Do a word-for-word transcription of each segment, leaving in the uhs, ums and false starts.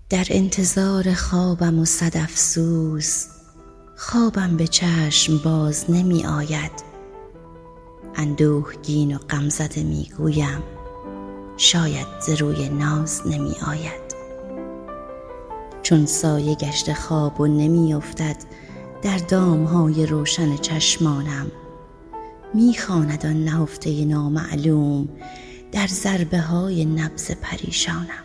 در انتظار خوابم و صد افسوس، خوابم به چشم باز نمی آید. اندوهگین و غمزده می گویم شاید ز روی ناز نمی آید. چون سایه گشته خواب و نمی افتد در دامهای روشن چشمانم، می خواند آن نهفته نامعلوم در ضربه های نبض پریشانم.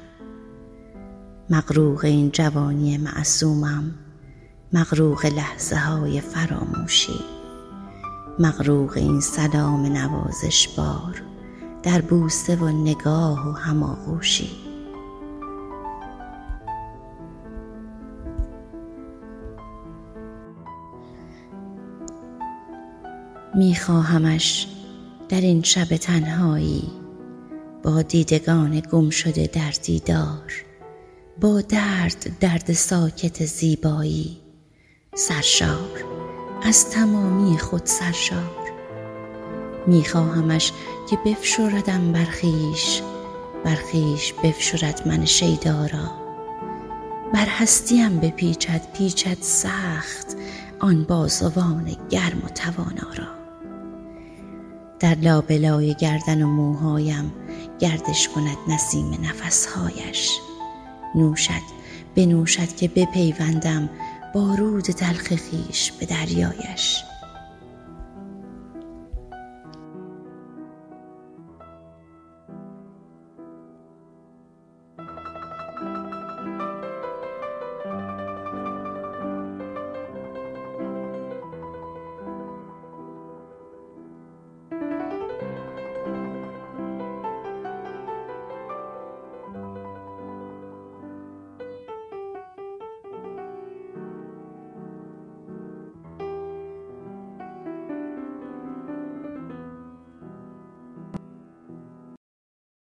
مغروق این جوانی معصومم، مغروق لحظه های فراموشی، مغروق این سلام نوازش بار در بوسه و نگاه و هماغوشی. می خواهمش در این شب تنهایی، با دیدگان گم شده در دیدار، با درد درد ساکت زیبایی، سرشار از تمامی خود سرشار. می خواهمش که بفشردم برخیش، برخیش بفشرد من شیدا را، بر هستیم بپیچد پیچد سخت آن بازوان گرم و توانا را. در لابلای گردن و موهایم گردش کند نسیم نفسهایش، نوشد بنوشد که بپیوندم با رود تلخ خویش به دریایش.